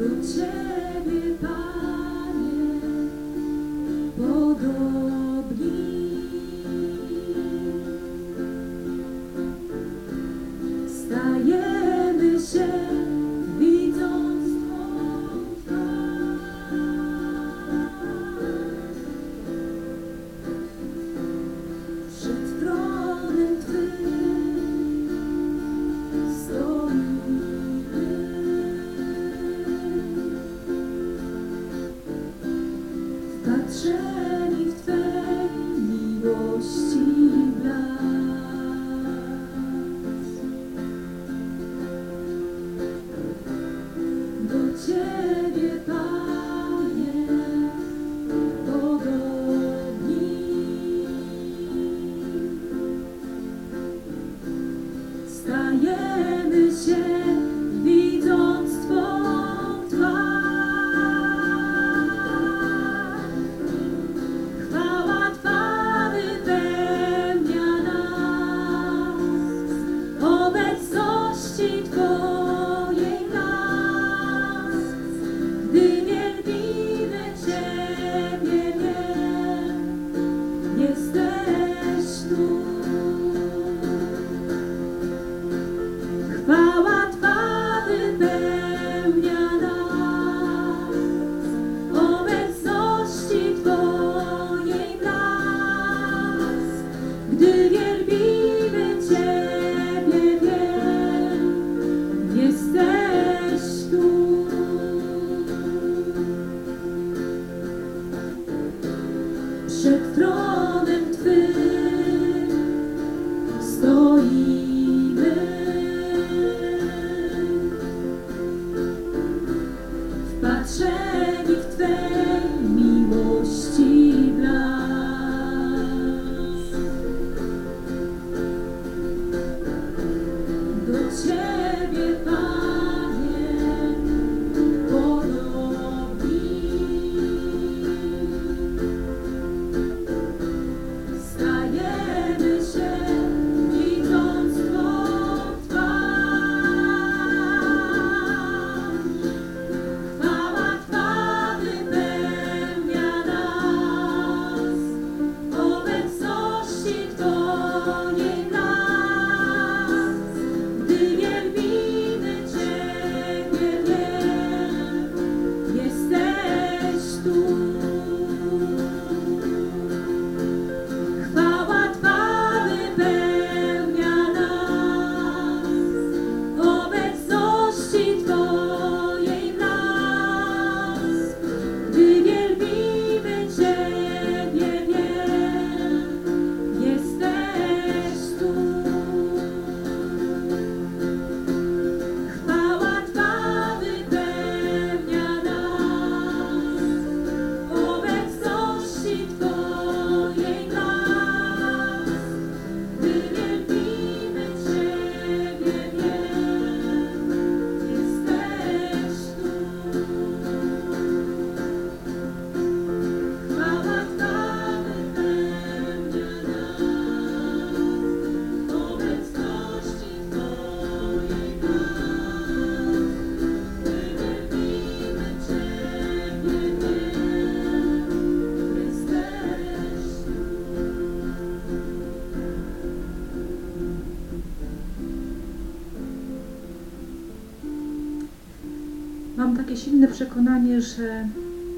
Mam takie silne przekonanie, że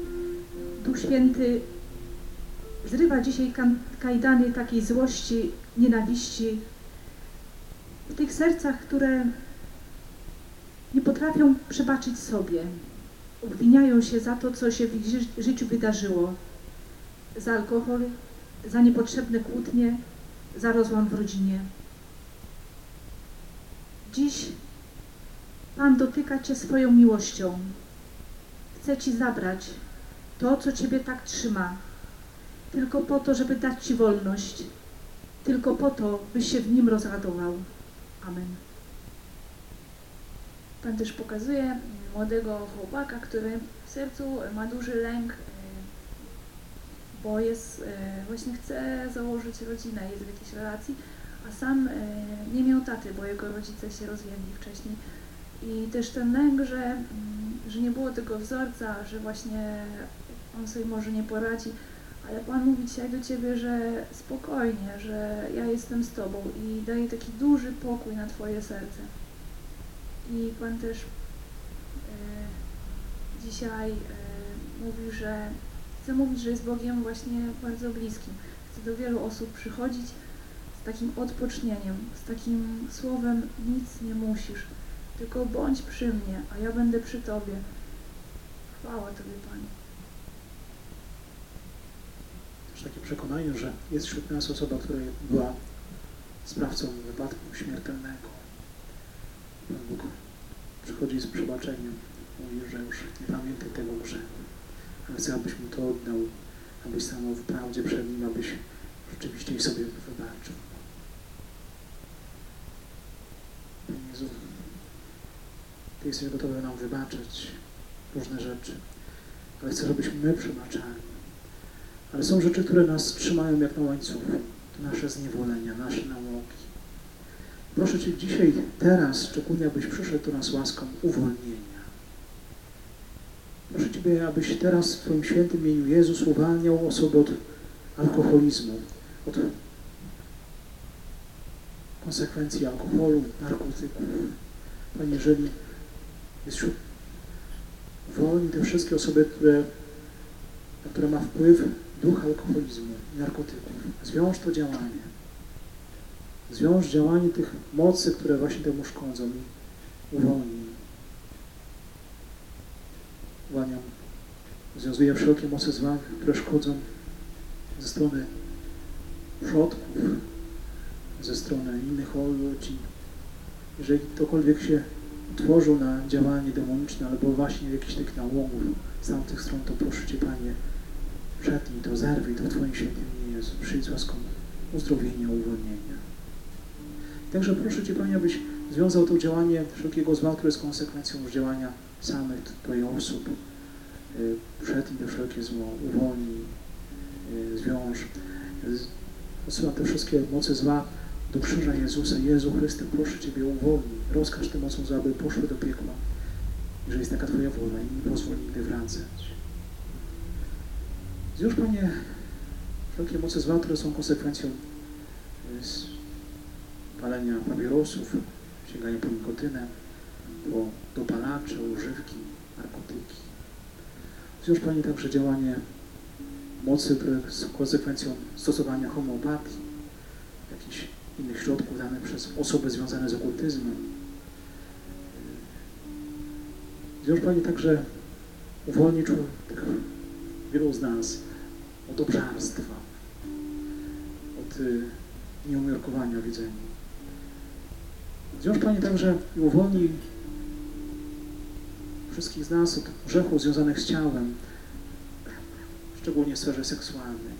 Duch Święty zrywa dzisiaj kajdany takiej złości, nienawiści w tych sercach, które nie potrafią przebaczyć sobie. Obwiniają się za to, co się w ich życiu wydarzyło. Za alkohol, za niepotrzebne kłótnie, za rozłam w rodzinie. Dziś Pan dotyka Cię swoją miłością. Chce Ci zabrać to, co Ciebie tak trzyma, tylko po to, żeby dać Ci wolność, tylko po to, byś się w Nim rozradował. Amen. Pan też pokazuje młodego chłopaka, który w sercu ma duży lęk, bo właśnie chce założyć rodzinę, jest w jakiejś relacji, a sam nie miał taty, bo jego rodzice się rozwiedli wcześniej. I też ten lęk, że że nie było tego wzorca, że właśnie on sobie może nie poradzi, ale Pan mówi dzisiaj do Ciebie, że spokojnie, że ja jestem z Tobą i daje taki duży pokój na Twoje serce. I Pan też dzisiaj mówi, że chce mówić, że jest Bogiem właśnie bardzo bliskim. Chce do wielu osób przychodzić z takim odpocznieniem, z takim słowem nic nie musisz, tylko bądź przy mnie, a ja będę przy Tobie. Chwała Tobie, Panie. Też takie przekonanie, że jest wśród nas osoba, która była sprawcą wypadku śmiertelnego. Pan Bóg przychodzi z przebaczeniem, mówi, że już nie pamiętaj tego grzechu, ale chce, abyś mu to oddał, abyś stanął w prawdzie przed nim, abyś rzeczywiście i sobie wybaczył. Panie Jezu, Ty jesteś gotowy nam wybaczyć różne rzeczy, ale chcę, żebyśmy my przebaczali. Ale są rzeczy, które nas trzymają jak na łańcuchu. To nasze zniewolenia, nasze nałogi. Proszę Cię dzisiaj, teraz, szczególnie, abyś przyszedł do nas łaską uwolnienia. Proszę Ciebie, abyś teraz w Twoim świętym imieniu Jezus uwalniał osoby od alkoholizmu, od konsekwencji alkoholu, narkotyków. Panie, jeżeli jest wśród wolni te wszystkie osoby, na które ma wpływ duch alkoholizmu i narkotyków. Zwiąż to działanie. Zwiąż działanie tych mocy, które właśnie temu szkodzą i uwolnij. Uwalniam. Związuję wszelkie moce zła, które szkodzą ze strony przodków, ze strony innych ludzi. Jeżeli ktokolwiek się utworzył na działanie demoniczne albo właśnie jakichś tych nałogów z tamtych stron, to proszę Cię, Panie, przetnij to, zerwij to w Twoim świętym imieniu, Jezu. Przyjdź z łaską uzdrowienia, uwolnienia. Także proszę Cię, Panie, abyś związał to działanie wszelkiego zła, które jest konsekwencją już działania samych Twoich osób. Przetnij to wszelkie zło, uwolnij, zwiąż. Odsyłam te wszystkie moce zła do krzyża Jezusa. Jezu Chryste, proszę Ciebie, uwolnij. Rozkaż tym mocom zła, aby poszły do piekła. Jeżeli jest taka Twoja wola i nie pozwól nigdy wracać. Zwiąż, Panie, wszelkie moce zła, które są konsekwencją palenia papierosów, sięgania po nikotynę, po dopalacze, używki, narkotyki. Zwiąż, Panie, także działanie mocy, które są konsekwencją stosowania homeopatii, jakichś innych środków danych przez osoby związane z okultyzmem. Zwiąż, Panie, także uwolnij tych wielu z nas od obżarstwa, od nieumiarkowania w jedzeniu. Zwiąż, Panie, także i uwolnij wszystkich z nas od grzechów związanych z ciałem, szczególnie w sferze seksualnej.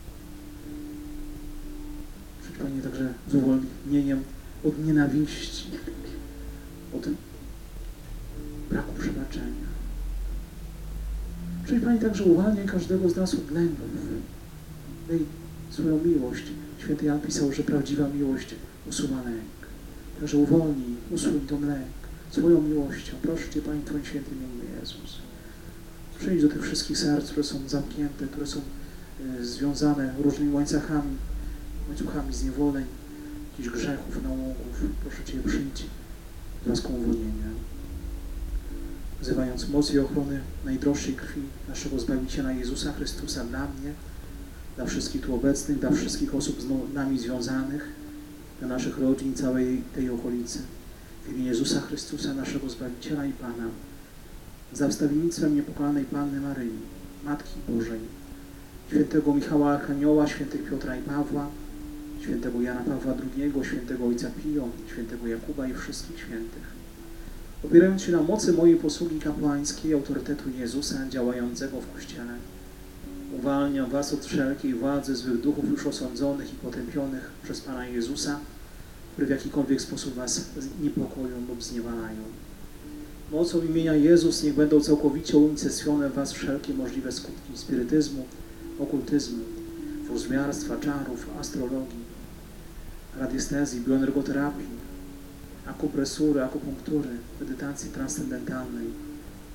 Przyjdź, Panie, także z uwolnieniem od nienawiści, od braku przebaczenia. Przyjdź, Panie, także uwalniaj każdego z nas od lęków. Daj swoją miłość. Święty Jan pisał, że prawdziwa miłość usuwa lęk. Także uwolnij, usuń tą lęk swoją miłością. Proszę Cię, Panie, w Twoim świętym imieniu, Jezus. Przyjdź do tych wszystkich serc, które są zamknięte, które są związane różnymi łańcuchami zniewoleń, jakichś grzechów, nałogów. Proszę Cię, przyjdź z łaską uwolnienia. Wzywając moc i ochrony najdroższej krwi naszego Zbawiciela Jezusa Chrystusa dla mnie, dla wszystkich tu obecnych, dla wszystkich osób z nami związanych, dla naszych rodzin, całej tej okolicy. W imię Jezusa Chrystusa, naszego Zbawiciela i Pana, za wstawiennictwem niepokalanej Panny Maryi, Matki Bożej, świętego Michała Archanioła, świętych Piotra i Pawła, świętego Jana Pawła II, świętego Ojca Pio, świętego Jakuba i wszystkich świętych. Opierając się na mocy mojej posługi kapłańskiej, autorytetu Jezusa działającego w Kościele, uwalniam was od wszelkiej władzy złych duchów już osądzonych i potępionych przez Pana Jezusa, które w jakikolwiek sposób was niepokoją lub zniewalają. Mocą imienia Jezus niech będą całkowicie unicestwione w was wszelkie możliwe skutki spirytyzmu, okultyzmu, wróżbiarstwa, czarów, astrologii, radiestezji, bioenergoterapii, akupresury, akupunktury, medytacji transcendentalnej,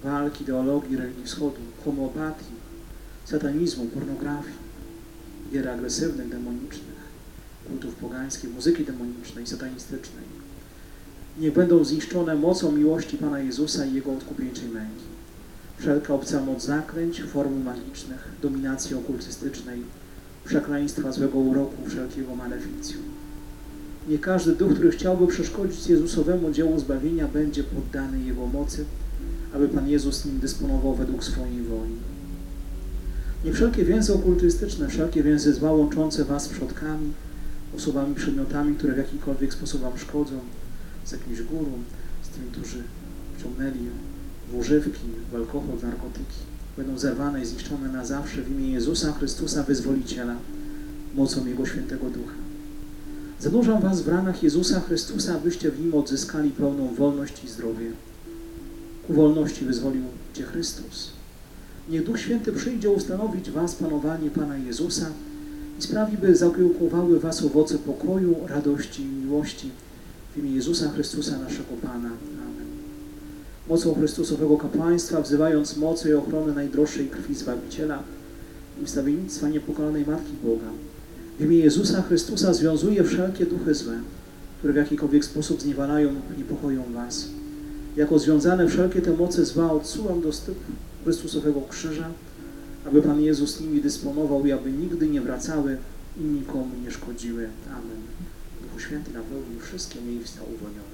walk ideologii religii wschodu, homeopatii, satanizmu, pornografii, gier agresywnych, demonicznych, kultów pogańskich, muzyki demonicznej, satanistycznej. Niech będą zniszczone mocą miłości Pana Jezusa i Jego odkupieńczej męki. Wszelka obca moc zaklęć, formuł magicznych, dominacji okultystycznej, przekleństwa, złego uroku, wszelkiego maleficjum. Niech każdy duch, który chciałby przeszkodzić Jezusowemu dziełu zbawienia, będzie poddany Jego mocy, aby Pan Jezus nim dysponował według swojej woli. Niech wszelkie więzy okultystyczne, wszelkie więzy zła łączące was z przodkami, osobami, przedmiotami, które w jakikolwiek sposób wam szkodzą, z jakimś górą, z tymi, którzy wciągnęli w używki, w alkohol, w narkotyki, będą zerwane i zniszczone na zawsze w imię Jezusa Chrystusa, Wyzwoliciela, mocą Jego Świętego Ducha. Zanurzam was w ranach Jezusa Chrystusa, abyście w Nim odzyskali pełną wolność i zdrowie. Ku wolności wyzwolił cię Chrystus. Niech Duch Święty przyjdzie ustanowić was panowanie Pana Jezusa i sprawi, by zakiełkowały was owoce pokoju, radości i miłości w imię Jezusa Chrystusa, naszego Pana. Amen. Mocą Chrystusowego kapłaństwa, wzywając mocy i ochrony najdroższej krwi Zbawiciela i wstawiennictwa niepokalanej Matki Boga, w imię Jezusa Chrystusa związuje wszelkie duchy złe, które w jakikolwiek sposób zniewalają lub niepokoją was. Jako związane wszelkie te moce zła odsuwam do stóp Chrystusowego krzyża, aby Pan Jezus nimi dysponował i aby nigdy nie wracały i nikomu nie szkodziły. Amen. Duchu Święty napełnił wszystkie miejsca uwolnione.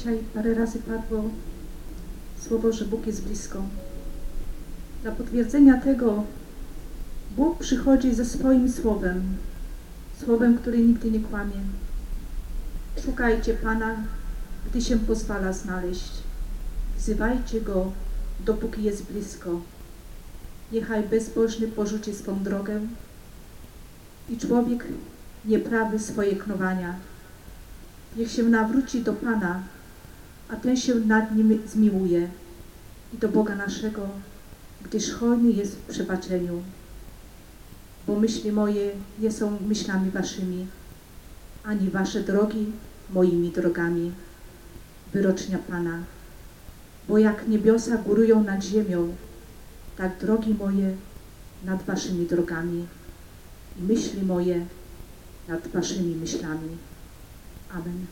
Dzisiaj parę razy padło słowo, że Bóg jest blisko. Dla potwierdzenia tego Bóg przychodzi ze swoim słowem, słowem, które nigdy nie kłamie. Szukajcie Pana, gdy się pozwala znaleźć. Wzywajcie Go, dopóki jest blisko. Niechaj bezbożny porzuci swą drogę i człowiek nieprawy swoje knowania. Niech się nawróci do Pana, a ten się nad nim zmiłuje i do Boga naszego, gdyż hojny jest w przebaczeniu. Bo myśli moje nie są myślami waszymi, ani wasze drogi moimi drogami. Wyrocznia Pana. Bo jak niebiosa górują nad ziemią, tak drogi moje nad waszymi drogami i myśli moje nad waszymi myślami. Amen.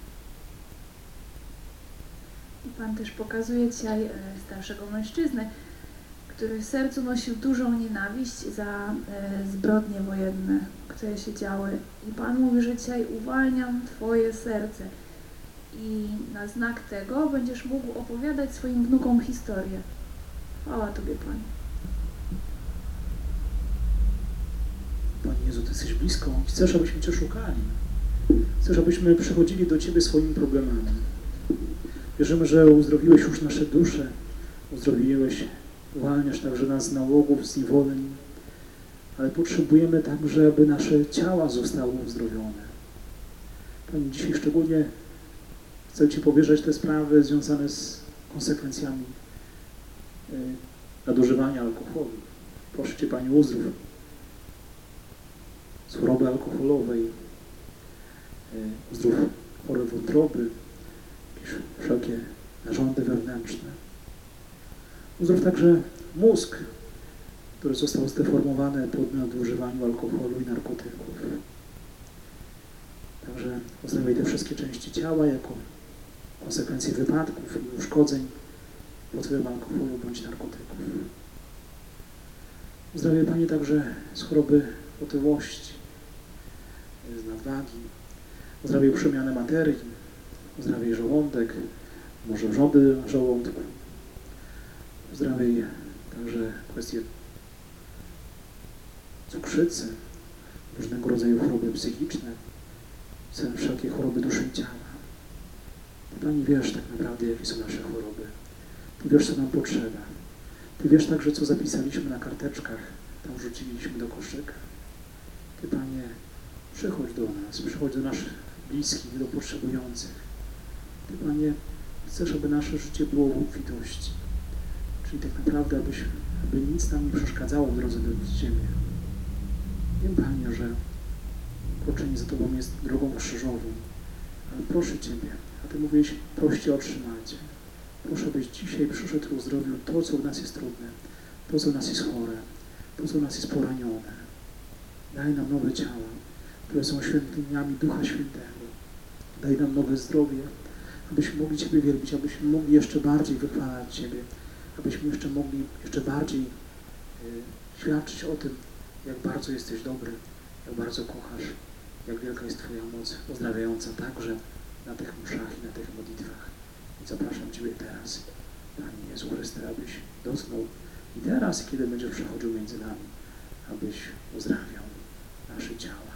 I Pan też pokazuje dzisiaj starszego mężczyznę, który w sercu nosił dużą nienawiść za zbrodnie wojenne, które się działy. I Pan mówi, że dzisiaj uwalniam Twoje serce. I na znak tego będziesz mógł opowiadać swoim wnukom historię. Chwała Tobie, Panie. Panie Jezu, Ty jesteś blisko i chcesz, abyśmy Cię szukali. Chcesz, abyśmy przychodzili do Ciebie swoimi problemami. Wierzymy, że uzdrowiłeś już nasze dusze, uzdrowiłeś, uwalniasz także nas z nałogów, z niewoleń, ale potrzebujemy także, aby nasze ciała zostały uzdrowione. Panie, dzisiaj szczególnie chcę Ci powierzać te sprawy związane z konsekwencjami nadużywania alkoholu. Proszę Cię, Panie, uzdrów z choroby alkoholowej, uzdrów chore wątroby, jakieś wszelkie narządy wewnętrzne. Uzdrów także mózg, który został zdeformowany po nadużywaniu alkoholu i narkotyków. Także uzdrawiaj te wszystkie części ciała jako konsekwencje wypadków i uszkodzeń pod wpływem alkoholu bądź narkotyków. Uzdrawiaj, Panie, także z choroby otyłości, z nadwagi. Uzdrawiaj przemianę materii, uzdrawiaj żołądek, może wrzody na żołądku. Uzdrawiaj także kwestie cukrzycy, różnego rodzaju choroby psychiczne, wszelkie choroby duszy i ciała. Ty, Pani, wiesz tak naprawdę, jakie są nasze choroby. Ty wiesz, co nam potrzeba. Ty wiesz także, co zapisaliśmy na karteczkach, tam wrzuciliśmy do koszyka. Ty, Panie, przychodź do nas, przychodź do naszych bliskich, do potrzebujących. Ty, Panie, chcesz, aby nasze życie było w obfitości. Czyli tak naprawdę, aby nic nam nie przeszkadzało w drodze do Ciebie. Wiem, Panie, że kroczenie za Tobą jest drogą krzyżową, ale proszę Ciebie, a Ty mówiłeś, proście otrzymajcie. Proszę, abyś dzisiaj przyszedł i uzdrowił to, co w nas jest trudne, to, co w nas jest chore, to, co w nas jest poranione. Daj nam nowe ciała, które są świątyniami Ducha Świętego. Daj nam nowe zdrowie, abyśmy mogli Ciebie wielbić, abyśmy mogli jeszcze bardziej wychwalać Ciebie, abyśmy jeszcze mogli jeszcze bardziej świadczyć o tym, jak bardzo jesteś dobry, jak bardzo kochasz, jak wielka jest Twoja moc uzdrawiająca także na tych mszach i na tych modlitwach. I zapraszam Ciebie teraz, Panie Jezu Chryste, abyś dotknął i teraz, kiedy będziesz przechodził między nami, abyś uzdrawiał nasze ciała.